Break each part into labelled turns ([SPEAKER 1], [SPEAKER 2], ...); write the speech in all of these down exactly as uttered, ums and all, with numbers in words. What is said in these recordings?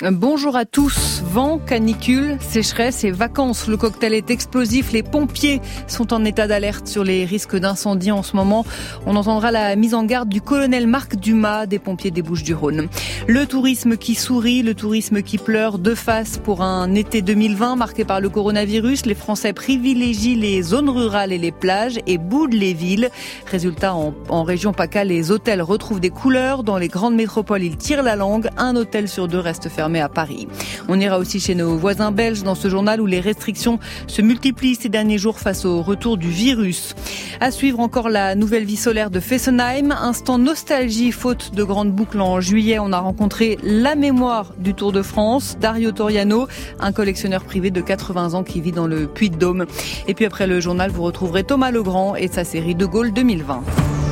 [SPEAKER 1] Bonjour à tous. Vent, canicule, sécheresse et vacances. Le cocktail est explosif. Les pompiers sont en état d'alerte sur les risques d'incendie en ce moment. On entendra la mise en garde du colonel Marc Dumas des pompiers des Bouches-du-Rhône. Le tourisme qui sourit, le tourisme qui pleure de face pour un été deux mille vingt marqué par le coronavirus. Les Français privilégient les zones rurales et les plages et boudent les villes. Résultat, en, en région PACA, les hôtels retrouvent des couleurs. Dans les grandes métropoles, ils tirent la langue. Un hôtel sur deux reste fermé à Paris. On ira aussi chez nos voisins belges dans ce journal où les restrictions se multiplient ces derniers jours face au retour du virus. À suivre encore la nouvelle vie solaire de Fessenheim. Instant nostalgie, faute de grandes boucles en juillet. On a rencontré la mémoire du Tour de France, Dario Toriano, un collectionneur privé de quatre-vingts ans qui vit dans le Puy-de-Dôme. Et puis après le journal, vous retrouverez Thomas Legrand et sa série De Gaulle deux mille vingt.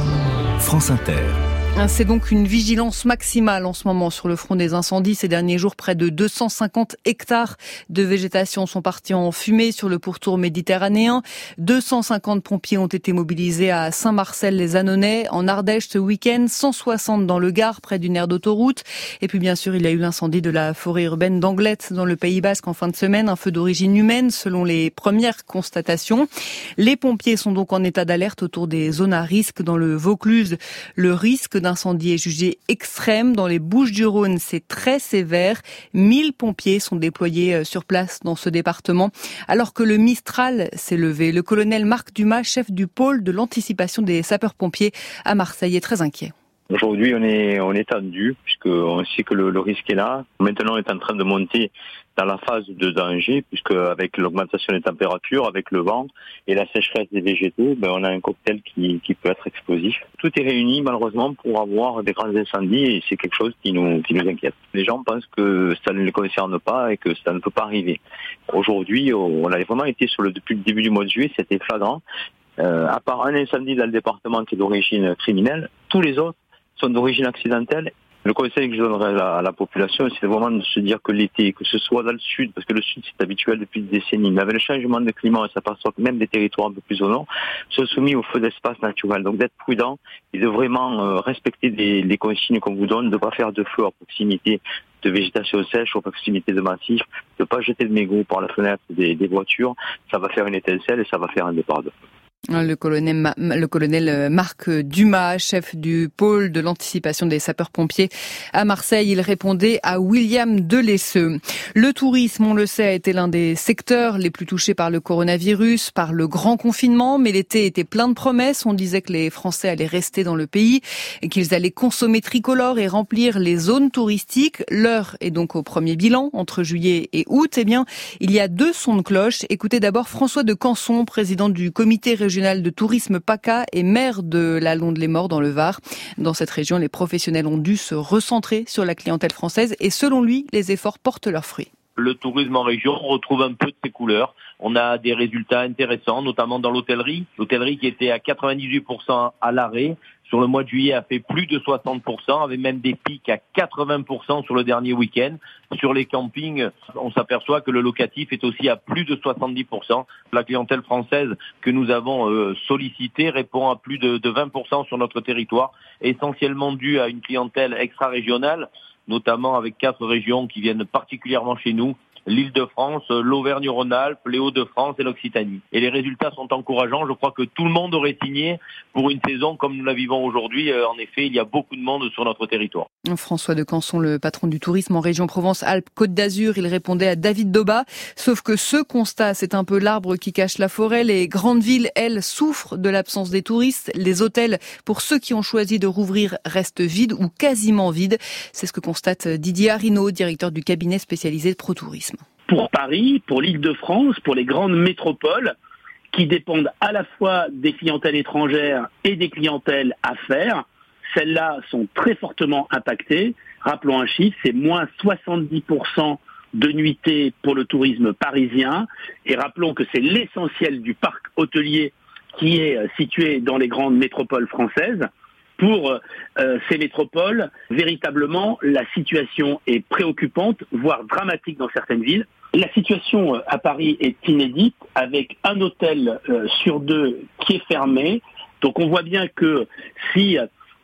[SPEAKER 2] France Inter.
[SPEAKER 1] C'est donc une vigilance maximale en ce moment sur le front des incendies. Ces derniers jours, près de deux cent cinquante hectares de végétation sont partis en fumée sur le pourtour méditerranéen. deux cent cinquante pompiers ont été mobilisés à Saint-Marcel-les-Annonais, en Ardèche ce week-end, cent soixante dans le Gard, près d'une aire d'autoroute. Et puis bien sûr, il y a eu l'incendie de la forêt urbaine d'Anglet dans le Pays Basque en fin de semaine, un feu d'origine humaine selon les premières constatations. Les pompiers sont donc en état d'alerte autour des zones à risque dans le Vaucluse. Le risque d'incendie est jugé extrême. Dans les Bouches-du-Rhône, c'est très sévère. mille pompiers sont déployés sur place dans ce département. Alors que le Mistral s'est levé, le colonel Marc Dumas, chef du pôle de l'anticipation des sapeurs-pompiers à Marseille, est très inquiet.
[SPEAKER 3] Aujourd'hui, on est, on est tendu, puisqu'on sait que le, le risque est là. Maintenant, on est en train de monter dans la phase de danger, puisque avec l'augmentation des températures, avec le vent et la sécheresse des végétaux, ben, on a un cocktail qui, qui peut être explosif. Tout est réuni, malheureusement, pour avoir des grands incendies, et c'est quelque chose qui nous, qui nous inquiète. Les gens pensent que ça ne les concerne pas et que ça ne peut pas arriver. Aujourd'hui, on a vraiment été sur le, depuis le début du mois de juillet, c'était flagrant. Euh, à part un incendie dans le département qui est d'origine criminelle, tous les autres sont d'origine accidentelle. Le conseil que je donnerais à la, à la population, c'est vraiment de se dire que l'été, que ce soit dans le sud, parce que le sud c'est habituel depuis des décennies, mais avec le changement de climat, on s'aperçoit que même des territoires un peu plus au nord sont soumis au feu d'espace naturel. Donc d'être prudent et de vraiment euh, respecter les, les consignes qu'on vous donne, de ne pas faire de feu à proximité de végétation sèche, à proximité de massifs, de ne pas jeter de mégots par la fenêtre des, des voitures. Ça va faire une étincelle et ça va faire un départ de feu.
[SPEAKER 1] Le colonel, le colonel Marc Dumas, chef du pôle de l'anticipation des sapeurs-pompiers à Marseille, il répondait à William Delesseux. Le tourisme, on le sait, a été l'un des secteurs les plus touchés par le coronavirus, par le grand confinement, mais l'été était plein de promesses. On disait que les Français allaient rester dans le pays et qu'ils allaient consommer tricolore et remplir les zones touristiques. L'heure est donc au premier bilan entre juillet et août. Eh bien, il y a deux sons de cloche. Écoutez d'abord François de Canson, président du comité régional de tourisme PACA et maire de la Londe-les-Morts dans le Var. Dans cette région, les professionnels ont dû se recentrer sur la clientèle française et selon lui, les efforts portent leurs fruits.
[SPEAKER 4] Le tourisme en région retrouve un peu de ses couleurs. On a des résultats intéressants, notamment dans l'hôtellerie. L'hôtellerie qui était à quatre-vingt-dix-huit pour cent à l'arrêt, sur le mois de juillet a fait plus de soixante pour cent, avait même des pics à quatre-vingts pour cent sur le dernier week-end. Sur les campings, on s'aperçoit que le locatif est aussi à plus de soixante-dix pour cent. La clientèle française que nous avons euh, sollicitée répond à plus de, de vingt pour cent sur notre territoire, essentiellement dû à une clientèle extra-régionale, notamment avec quatre régions qui viennent particulièrement chez nous, l'Île-de-France, l'Auvergne-Rhône-Alpes, les Hauts-de-France et l'Occitanie. Et les résultats sont encourageants. Je crois que tout le monde aurait signé pour une saison comme nous la vivons aujourd'hui. En effet, il y a beaucoup de monde sur notre territoire.
[SPEAKER 1] François de Canson, le patron du tourisme en région Provence-Alpes-Côte d'Azur, il répondait à David Doba. Sauf que ce constat, c'est un peu l'arbre qui cache la forêt. Les grandes villes, elles, souffrent de l'absence des touristes. Les hôtels, pour ceux qui ont choisi de rouvrir, restent vides ou quasiment vides. C'est ce que constate Didier Arinaud, directeur du cabinet spécialisé de ProTourisme.
[SPEAKER 5] Pour Paris, pour l'Île-de-France, pour les grandes métropoles qui dépendent à la fois des clientèles étrangères et des clientèles affaires, celles-là sont très fortement impactées. Rappelons un chiffre, c'est moins soixante-dix pour cent de nuitées pour le tourisme parisien. Et rappelons que c'est l'essentiel du parc hôtelier qui est situé dans les grandes métropoles françaises. Pour euh, ces métropoles, véritablement, la situation est préoccupante, voire dramatique dans certaines villes. La situation à Paris est inédite, avec un hôtel euh, sur deux qui est fermé. Donc on voit bien que si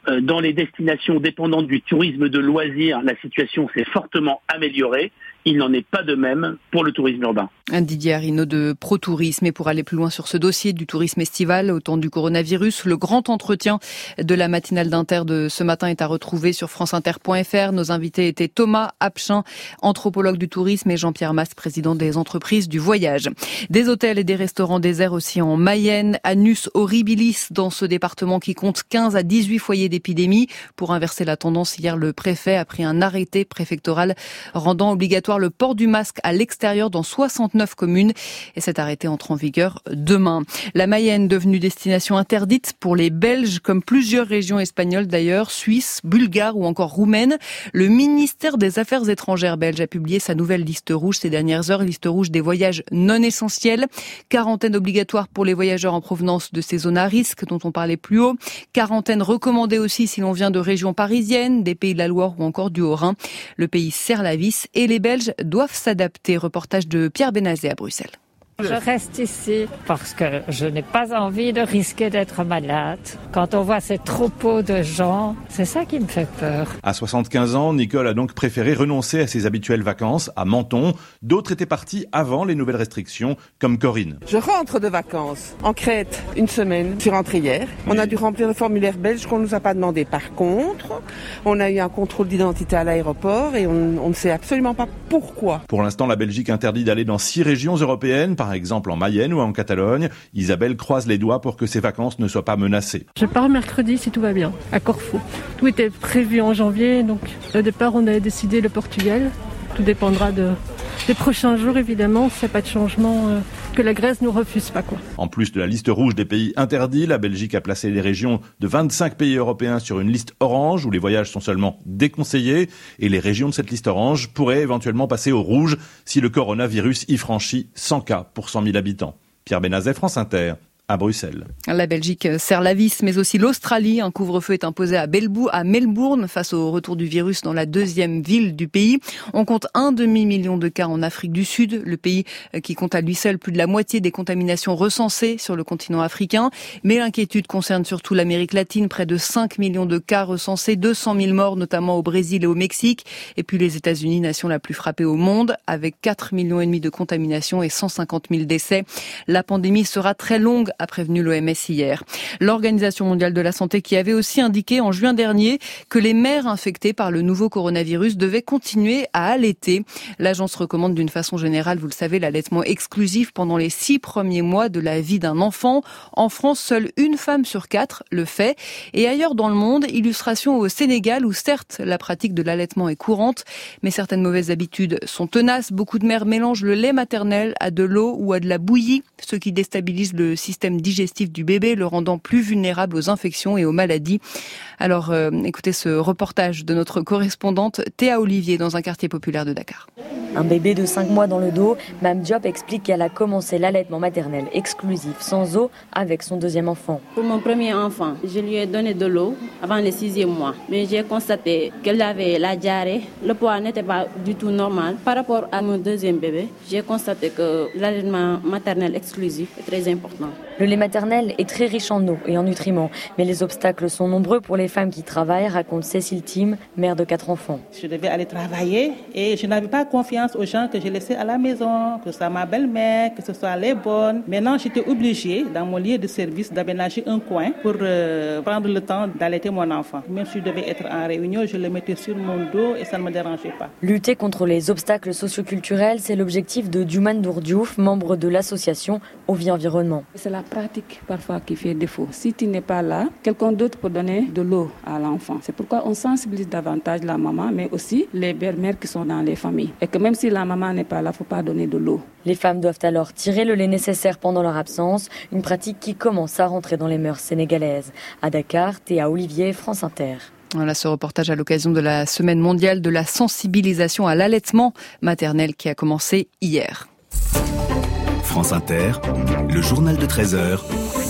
[SPEAKER 5] Euh, dans les destinations dépendantes du tourisme de loisirs, la situation s'est fortement améliorée. Il n'en est pas de même pour le tourisme urbain.
[SPEAKER 1] Didier Arinaud de ProTourisme. Et pour aller plus loin sur ce dossier du tourisme estival au temps du coronavirus, le grand entretien de la matinale d'Inter de ce matin est à retrouver sur franceinter point f r. Nos invités étaient Thomas Apchin, anthropologue du tourisme, et Jean-Pierre Mast, président des entreprises du voyage. Des hôtels et des restaurants déserts aussi en Mayenne. Annus horribilis dans ce département qui compte quinze à dix-huit foyers d'épidémie. Pour inverser la tendance, hier, le préfet a pris un arrêté préfectoral rendant obligatoire le port du masque à l'extérieur dans soixante-neuf communes. Et cet arrêté entre en vigueur demain. La Mayenne devenue destination interdite pour les Belges, comme plusieurs régions espagnoles d'ailleurs, suisses, bulgares ou encore roumaines. Le ministère des Affaires étrangères belge a publié sa nouvelle liste rouge ces dernières heures, liste rouge des voyages non essentiels. Quarantaine obligatoire pour les voyageurs en provenance de ces zones à risque dont on parlait plus haut. Quarantaine recommandée aussi si l'on vient de régions parisiennes, des Pays de la Loire ou encore du Haut-Rhin. Le pays serre la vis et les Belges doivent s'adapter. Reportage de Pierre Benazet à Bruxelles.
[SPEAKER 6] Je reste ici parce que je n'ai pas envie de risquer d'être malade. Quand on voit ces troupeaux de gens, c'est ça qui me fait peur.
[SPEAKER 7] À soixante-quinze ans, Nicole a donc préféré renoncer à ses habituelles vacances à Menton. D'autres étaient partis avant les nouvelles restrictions, comme Corinne.
[SPEAKER 8] Je rentre de vacances en Crète une semaine. Je suis rentrée hier. On a dû remplir le formulaire belge qu'on ne nous a pas demandé. Par contre, on a eu un contrôle d'identité à l'aéroport et on, on ne sait absolument pas pourquoi.
[SPEAKER 7] Pour l'instant, la Belgique interdit d'aller dans six régions européennes, par exemple en Mayenne ou en Catalogne. Isabelle croise les doigts pour que ses vacances ne soient pas menacées.
[SPEAKER 9] Je pars mercredi si tout va bien, à Corfou. Tout était prévu en janvier, donc au départ on avait décidé le Portugal. Tout dépendra de, des prochains jours évidemment, s'il n'y a pas de changement, euh, que la Grèce nous refuse pas quoi.
[SPEAKER 7] En plus de la liste rouge des pays interdits, la Belgique a placé les régions de vingt-cinq pays européens sur une liste orange où les voyages sont seulement déconseillés, et les régions de cette liste orange pourraient éventuellement passer au rouge si le coronavirus y franchit cent cas pour cent mille habitants. Pierre Benazet, France Inter, à Bruxelles.
[SPEAKER 1] La Belgique serre la vis, mais aussi l'Australie. Un couvre-feu est imposé à Belbou, à Melbourne, face au retour du virus dans la deuxième ville du pays. On compte un demi-million de cas en Afrique du Sud, le pays qui compte à lui seul plus de la moitié des contaminations recensées sur le continent africain. Mais l'inquiétude concerne surtout l'Amérique latine, près de cinq millions de cas recensés, deux cent mille morts, notamment au Brésil et au Mexique. Et puis les États-Unis, nation la plus frappée au monde, avec quatre millions et demi de contaminations et cent cinquante mille décès. La pandémie sera très longue, a prévenu l'O M S hier. L'Organisation mondiale de la santé qui avait aussi indiqué en juin dernier que les mères infectées par le nouveau coronavirus devaient continuer à allaiter. L'agence recommande d'une façon générale, vous le savez, l'allaitement exclusif pendant les six premiers mois de la vie d'un enfant. En France, seule une femme sur quatre le fait. Et ailleurs dans le monde, illustration au Sénégal où certes la pratique de l'allaitement est courante, mais certaines mauvaises habitudes sont tenaces. Beaucoup de mères mélangent le lait maternel à de l'eau ou à de la bouillie, ce qui déstabilise le système digestif du bébé, le rendant plus vulnérable aux infections et aux maladies. Alors, euh, écoutez ce reportage de notre correspondante Théa Olivier dans un quartier populaire de Dakar.
[SPEAKER 10] Un bébé de cinq mois dans le dos, Mme Diop explique qu'elle a commencé l'allaitement maternel exclusif sans eau avec son deuxième enfant.
[SPEAKER 11] Pour mon premier enfant, je lui ai donné de l'eau avant le sixième mois. Mais j'ai constaté qu'elle avait la diarrhée. Le poids n'était pas du tout normal. Par rapport à mon deuxième bébé, j'ai constaté que l'allaitement maternel exclusif est très important.
[SPEAKER 10] Le lait maternel est très riche en eau et en nutriments, mais les obstacles sont nombreux pour les femmes qui travaillent, raconte Cécile Tim, mère de quatre enfants.
[SPEAKER 12] Je devais aller travailler et je n'avais pas confiance aux gens que je laissais à la maison, que ce soit ma belle-mère, que ce soit les bonnes. Maintenant, j'étais obligée, dans mon lieu de service, d'aménager un coin pour euh, prendre le temps d'allaiter mon enfant. Même si je devais être en réunion, je le mettais sur mon dos et ça ne me dérangeait pas.
[SPEAKER 10] Lutter contre les obstacles socioculturels, c'est l'objectif de Dioumane Dourdiouf, membre de l'association Au Vie Environnement.
[SPEAKER 13] C'est la pratique parfois qui fait défaut. Si tu n'es pas là, quelqu'un d'autre peut donner de l'eau à l'enfant. C'est pourquoi on sensibilise davantage la maman, mais aussi les belles-mères qui sont dans les familles. Et que même si la maman n'est pas là, il ne faut pas donner de l'eau.
[SPEAKER 10] Les femmes doivent alors tirer le lait nécessaire pendant leur absence, une pratique qui commence à rentrer dans les mœurs sénégalaises. À Dakar, Théa Olivier, France Inter.
[SPEAKER 1] Voilà ce reportage à l'occasion de la Semaine mondiale de la sensibilisation à l'allaitement maternel qui a commencé hier.
[SPEAKER 2] France Inter, le journal de treize heures,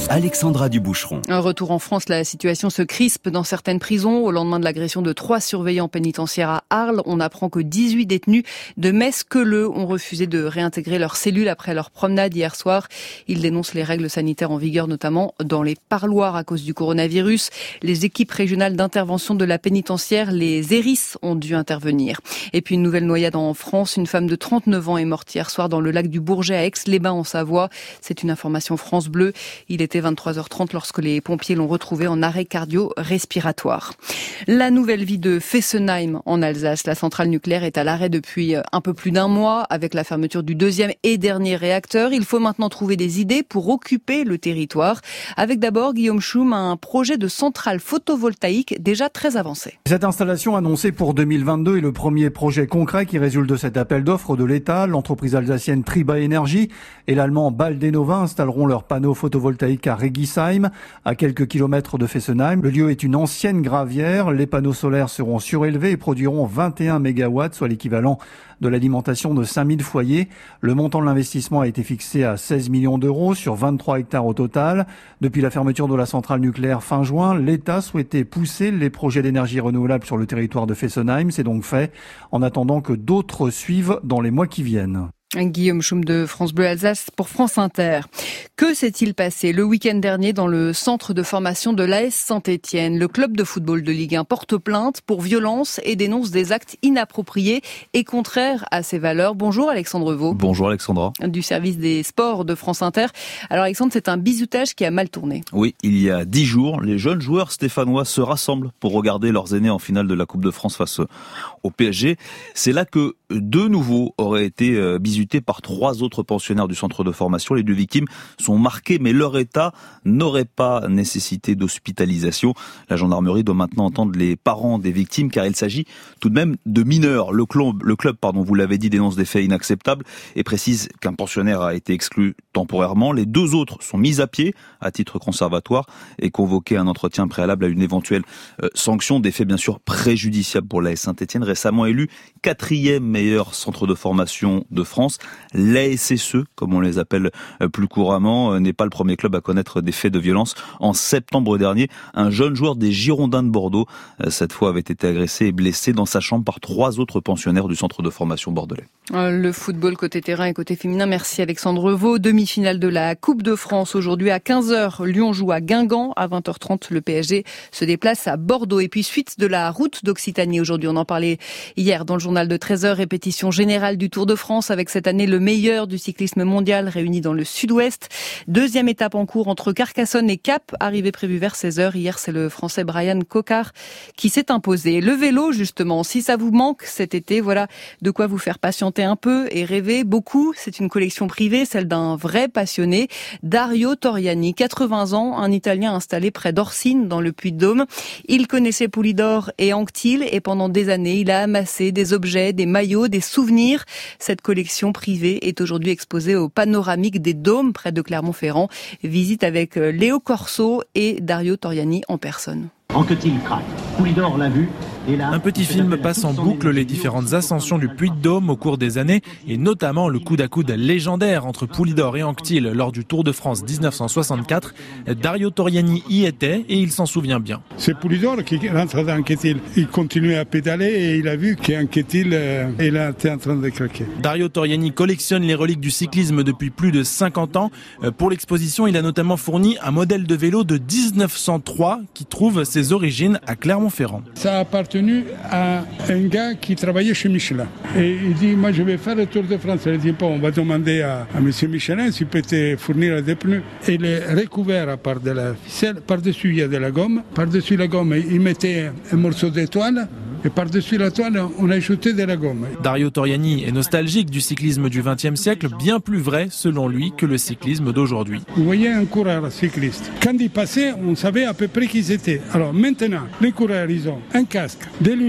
[SPEAKER 2] Alexandra Duboucheron.
[SPEAKER 1] Un retour en France, la situation se crispe dans certaines prisons. Au lendemain de l'agression de trois surveillants pénitentiaires à Arles, on apprend que dix-huit détenus de Metz-Queuleux ont refusé de réintégrer leur cellule après leur promenade hier soir. Ils dénoncent les règles sanitaires en vigueur, notamment dans les parloirs à cause du coronavirus. Les équipes régionales d'intervention de la pénitentiaire, les E R I S, ont dû intervenir. Et puis une nouvelle noyade en France. Une femme de trente-neuf ans est morte hier soir dans le lac du Bourget à Aix-les-Bains en Savoie. C'est une information France Bleu. Il était vingt-trois heures trente lorsque les pompiers l'ont retrouvé en arrêt cardio-respiratoire. La nouvelle vie de Fessenheim en Alsace. La centrale nucléaire est à l'arrêt depuis un peu plus d'un mois avec la fermeture du deuxième et dernier réacteur. Il faut maintenant trouver des idées pour occuper le territoire. Avec d'abord, Guillaume Schum, un projet de centrale photovoltaïque déjà très avancé.
[SPEAKER 14] Cette installation annoncée pour deux mille vingt-deux est le premier projet concret qui résulte de cet appel d'offres de l'État. L'entreprise alsacienne Triba Energy et l'allemand Baldenova installeront leurs panneaux photovoltaïques à Regisheim, à quelques kilomètres de Fessenheim. Le lieu est une ancienne gravière. Les panneaux solaires seront surélevés et produiront vingt et un mégawatts, soit l'équivalent de l'alimentation de cinq mille foyers. Le montant de l'investissement a été fixé à seize millions d'euros sur vingt-trois hectares au total. Depuis la fermeture de la centrale nucléaire fin juin, l'État souhaitait pousser les projets d'énergie renouvelable sur le territoire de Fessenheim. C'est donc fait en attendant que d'autres suivent dans les mois qui viennent.
[SPEAKER 1] Guillaume Schum de France Bleu Alsace pour France Inter. Que s'est-il passé le week-end dernier dans le centre de formation de l'A S Saint-Étienne? Le club de football de Ligue un porte plainte pour violence et dénonce des actes inappropriés et contraires à ses valeurs. Bonjour Alexandre Vaux.
[SPEAKER 15] Bonjour Alexandra.
[SPEAKER 1] Du service des sports de France Inter. Alors Alexandre, c'est un bizutage qui a mal tourné.
[SPEAKER 15] Oui, il y a dix jours, les jeunes joueurs stéphanois se rassemblent pour regarder leurs aînés en finale de la Coupe de France face au P S G. C'est là que deux nouveaux auraient été bizutés par trois autres pensionnaires du centre de formation. Les deux victimes sont marquées, mais leur état n'aurait pas nécessité d'hospitalisation. La gendarmerie doit maintenant entendre les parents des victimes, car il s'agit tout de même de mineurs. Le club, le club, pardon, vous l'avez dit, dénonce des faits inacceptables et précise qu'un pensionnaire a été exclu temporairement. Les deux autres sont mis à pied à titre conservatoire et convoqués à un entretien préalable à une éventuelle euh, sanction. Des faits bien sûr préjudiciables pour l'A S Saint-Étienne, récemment élu quatrième meilleur centre de formation de France. L'A S S E, comme on les appelle plus couramment, n'est pas le premier club à connaître des faits de violence. En septembre dernier, un jeune joueur des Girondins de Bordeaux, cette fois, avait été agressé et blessé dans sa chambre par trois autres pensionnaires du centre de formation bordelais.
[SPEAKER 1] Le football côté terrain et côté féminin, merci Alexandre Vaux. Demi-finale de la Coupe de France aujourd'hui à quinze heures. Lyon joue à Guingamp. À vingt heures trente, le P S G se déplace à Bordeaux. Et puis suite de la route d'Occitanie aujourd'hui. On en parlait hier dans le journal de treize heures. Répétition générale du Tour de France avec cette année le meilleur du cyclisme mondial réuni dans le sud-ouest. Deuxième étape en cours entre Carcassonne et Cap. Arrivée prévue vers seize heures. Hier, c'est le Français Brian Cocard qui s'est imposé. Le vélo, justement, si ça vous manque cet été, voilà de quoi vous faire patienter un peu et rêver beaucoup. C'est une collection privée, celle d'un vrai passionné, Dario Toriani, quatre-vingts ans, un Italien installé près d'Orsine, dans le Puy-de-Dôme. Il connaissait Poulidor et Anquetil et pendant des années, il a amassé des objets, des maillots, des souvenirs. Cette collection privée est aujourd'hui exposée au Panoramique des Dômes, près de Clermont-Ferrand. Visite avec Léo Corso et Dario Toriani en personne.
[SPEAKER 16] Anquetil craque. Poulidor l'a vu.
[SPEAKER 17] Un petit film passe en boucle les différentes ascensions du Puy-de-Dôme au cours des années et notamment le coude à coude légendaire entre Poulidor et Anquetil lors du Tour de France dix-neuf cent soixante-quatre. Dario Toriani y était et il s'en souvient bien.
[SPEAKER 18] C'est Poulidor qui rentre dans Anquetil. Il continuait à pédaler et il a vu qu'Anquetil euh, était en train de craquer.
[SPEAKER 17] Dario Toriani collectionne les reliques du cyclisme depuis plus de cinquante ans. Pour l'exposition, il a notamment fourni un modèle de vélo de dix-neuf cent trois qui trouve ses origines à Clermont-Ferrand.
[SPEAKER 18] Ça appartient à un gars qui travaillait chez Michelin. Et il dit, moi je vais faire le Tour de France. Il dit, bon, on va demander à, à M. Michelin s'il peut te fournir des pneus. Et il est recouvert à part de la ficelle. Par-dessus, il y a de la gomme. Par-dessus la gomme, il mettait un morceau de toile. Et par-dessus la toile, on a ajouté de la gomme.
[SPEAKER 17] Dario Toriani est nostalgique du cyclisme du vingtième siècle, bien plus vrai, selon lui, que le cyclisme d'aujourd'hui.
[SPEAKER 18] Vous voyez un coureur cycliste. Quand il passait, on savait à peu près qui c'était. Alors maintenant, les coureurs, ils ont un casque, des lunettes,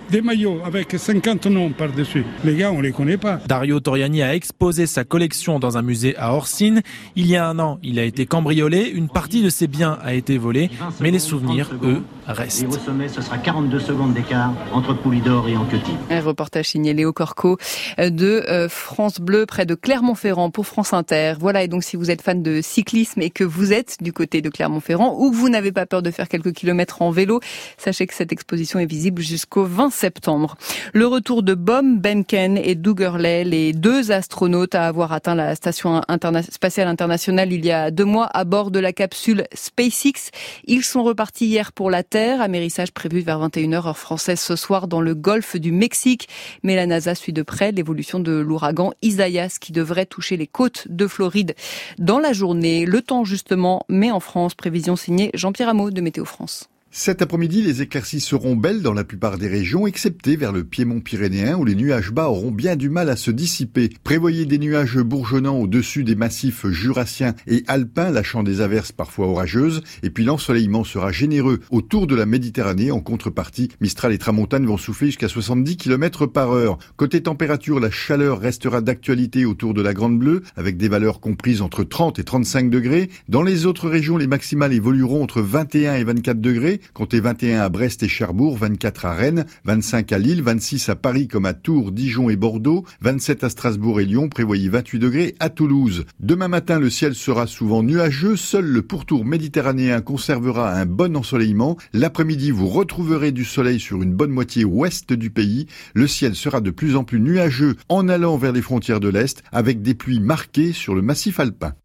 [SPEAKER 18] des maillots avec cinquante noms par-dessus. Les gars, on les connaît pas.
[SPEAKER 17] Dario Toriani a exposé sa collection dans un musée à Orsine. Il y a un an, il a été cambriolé. Une partie de ses biens a été volée, mais les souvenirs, eux, restent.
[SPEAKER 16] Et au sommet, ce sera quarante-deux secondes d'écart entre Poulidor et Anquetil.
[SPEAKER 1] Un reportage signé Léo Corco de France Bleu près de Clermont-Ferrand pour France Inter. Voilà, et donc si vous êtes fan de cyclisme et que vous êtes du côté de Clermont-Ferrand ou que vous n'avez pas peur de faire quelques kilomètres en vélo, sachez que cette exposition est visible jusqu'au vingt septembre. Le retour de Bob Behnken et Doug Hurley, les deux astronautes à avoir atteint la station interna- spatiale internationale il y a deux mois à bord de la capsule SpaceX. Ils sont repartis hier pour la Terre, amérissage prévu vers vingt et une heures heure française ce soir dans le golfe du Mexique. Mais la NASA suit de près l'évolution de l'ouragan Isaias qui devrait toucher les côtes de Floride dans la journée. Le temps justement, mais en France, prévision signée Jean-Pierre Hameau de Météo France.
[SPEAKER 19] Cet après-midi, les éclaircies seront belles dans la plupart des régions, excepté vers le piémont pyrénéen où les nuages bas auront bien du mal à se dissiper. Prévoyez des nuages bourgeonnants au-dessus des massifs jurassiens et alpins, lâchant des averses parfois orageuses. Et puis l'ensoleillement sera généreux autour de la Méditerranée. En contrepartie, Mistral et Tramontane vont souffler jusqu'à soixante-dix kilomètres par heure. Côté température, la chaleur restera d'actualité autour de la Grande Bleue, avec des valeurs comprises entre trente et trente-cinq degrés. Dans les autres régions, les maximales évolueront entre vingt et un et vingt-quatre degrés. Comptez vingt et un à Brest et Cherbourg, vingt-quatre à Rennes, vingt-cinq à Lille, vingt-six à Paris comme à Tours, Dijon et Bordeaux, vingt-sept à Strasbourg et Lyon, prévoyez vingt-huit degrés à Toulouse. Demain matin, le ciel sera souvent nuageux, seul le pourtour méditerranéen conservera un bon ensoleillement. L'après-midi, vous retrouverez du soleil sur une bonne moitié ouest du pays. Le ciel sera de plus en plus nuageux en allant vers les frontières de l'Est, avec des pluies marquées sur le massif alpin.